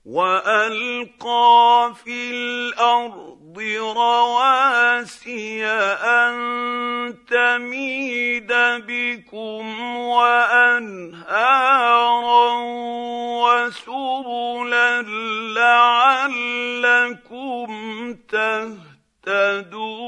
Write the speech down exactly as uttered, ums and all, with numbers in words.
وألقى في الأرض رواسي أن تميد بكم وأنهارا وسبلا لعلكم تهتدون.